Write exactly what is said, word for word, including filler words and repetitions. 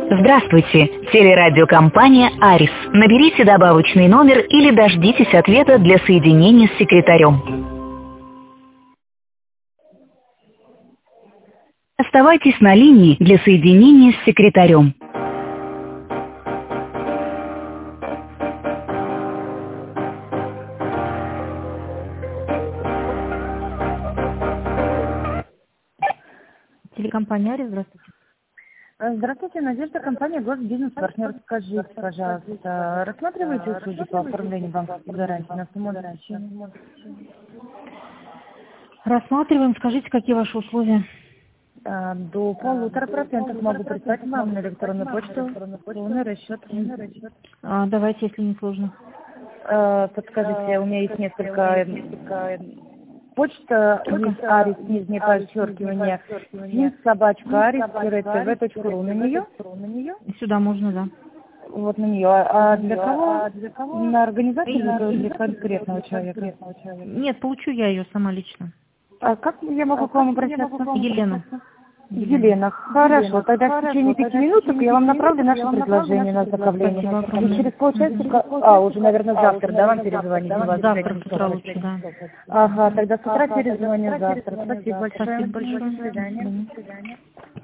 Здравствуйте, телерадиокомпания «Арис». Наберите добавочный номер или дождитесь ответа для соединения с секретарем. Оставайтесь на линии для соединения с секретарем. Телекомпания «Арис», здравствуйте. Здравствуйте, Надежда, компания «Госбизнес-партнер». Скажите, пожалуйста, рассматриваете услуги по оформлению банковской гарантии на сумму обеспечения? Рассматриваем. Скажите, какие ваши условия? А, До полутора процентов могу прислать вам на электронную почту полный расчет. А, давайте, если не сложно. А, Подскажите, у меня есть несколько... Почта есть арис, нижнее подчеркивание, фин, собачка, арис, тв точка ру. На нее? Сюда можно, да. Вот на нее. А для кого? На организацию или для конкретного человека? Нет, получу я ее сама лично. А как я могу к вам обращаться? Елена. Елена, хорошо. Тогда в течение пяти минуток я вам направлю наше предложение на ознакомление. И через полчаса, а, уже, наверное, завтра, да, вам перезвонить? Завтра с утра лучше, да. Ага, тогда с утра перезвоню завтра. Спасибо большое. Спасибо большое. До свидания.